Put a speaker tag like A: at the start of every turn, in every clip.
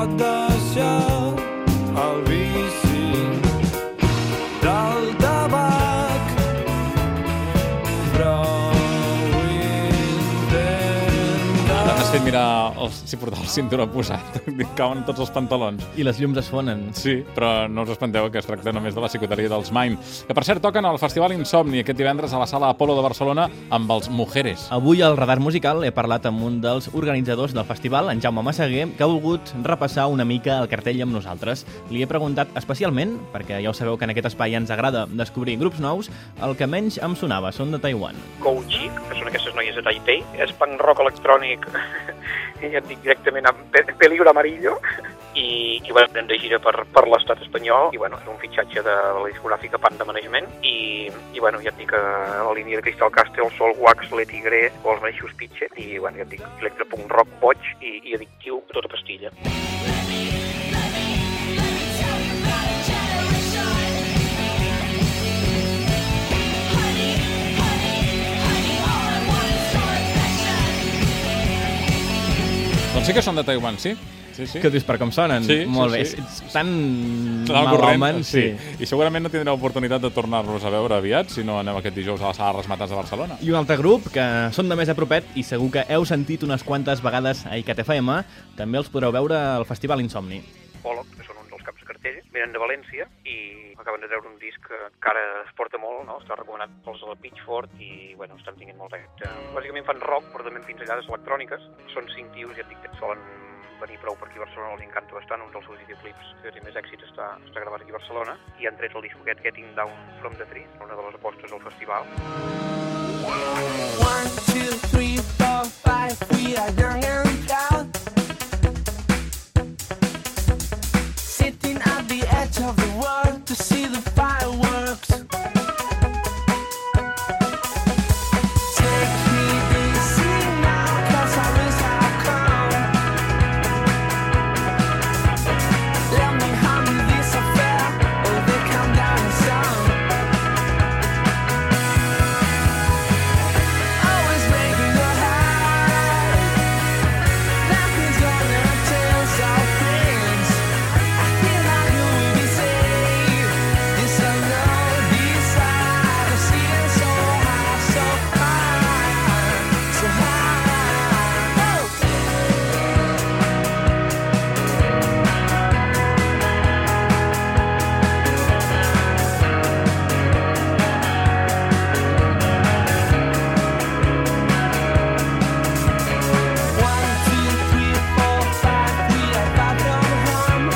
A: pot deixar el vici del tabac, però ho intenta.
B: Has fet mirar si portava el cinturó posat. Cauen tots els pantalons.
C: I les llums es fonen.
B: Sí, però no us espanteu que es tracta només de la psicoteria dels Mime, que per cert toquen al Festival Insomni aquest divendres a la Sala Apolo de Barcelona amb els Mujeres.
C: Avui al Radar Musical he parlat amb un dels organitzadors del festival, en Jaume Massaguer, que ha volgut repassar una mica el cartell amb nosaltres. Li he preguntat especialment, perquè ja ho sabeu que en aquest espai ens agrada descobrir grups nous, el que menys em sonava, són de Taiwan.
D: Kouchi, que són aquestes noies de Taipei, és punk rock electrònic, i ja et dic directament amb peligro amarillo, i bueno, anem de gira per l'estat espanyol, i bueno, és un fitxatge de la discogràfica Panda Management, i bueno, ja et dic la línia de Crystal Castle, Soul Wax, Le Tigre, o els mateixos Pitche, i bueno, ja et dic electropunk rock boig i addictiu a tota pastilla.
B: Doncs sí que són de Taiwan, sí? Sí.
C: Que dius per com sonen?
B: Sí,
C: molt bé.
B: sí.
C: Tan
B: Al corrent,
C: malhomen, sí.
B: I segurament no tindreu oportunitat de tornar-los a veure aviat si no aneu aquest dijous a la Sala Rasmatas de Barcelona.
C: I un altre grup, que són de més a propet i segur que heu sentit unes quantes vegades a ICAT FM, també els podreu veure al Festival Insomni.
D: Pollock, que són uns dels caps de cartell, venen de València i acaben de treure un disc que encara es porta molt, no? Està recomanat pels de la Pitchfork i, bueno, estan tinguent molt èxit. Bàsicament fan rock, però també pinzellades electròniques. Són 5 tios, ja et dic, que solen venir prou per aquí a Barcelona, els encanta bastant. Un dels seus videoclips que té més èxit està gravat aquí a Barcelona i han tret el disc aquest Getting Down From The Tree, una de les apostes al festival.
A: 1, 2, 3, 4, 5, we are young and proud, sitting at the edge of the world to see the fireworks. Take me easy now, 'cause I wish I'd come. Let me handle this affair, or they come down in song. Always making your heart, nothing's gonna change our friends. I feel like you will be safe. This I know, this I see it so high, so high, so high. Oh. One, two, three, four, five, we are back on home.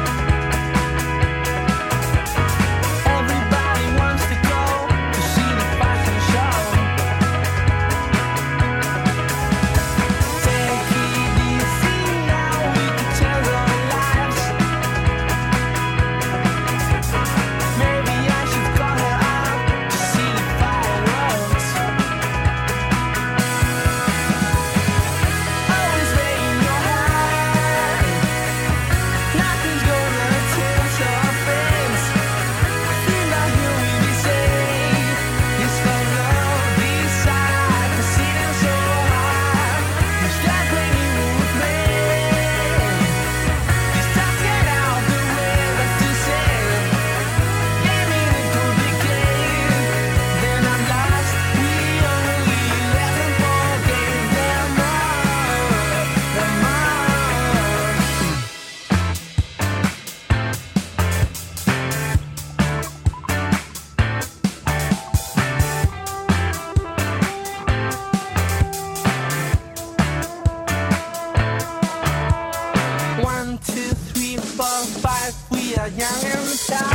A: Everybody wants to go to see the fashion show. Take it easy now, we can change our lives. Maybe I should call her out to see the fireworks. Always making your heart, nothing's gonna change our friends. I feel like you will be safe. This love, this side, the ceiling so high. It's like when you with me. This time get out the way, what to say. Give me the good decay, then I'm lost. We only let them forget them all, them all. One, two, three, four, five, we are young and proud.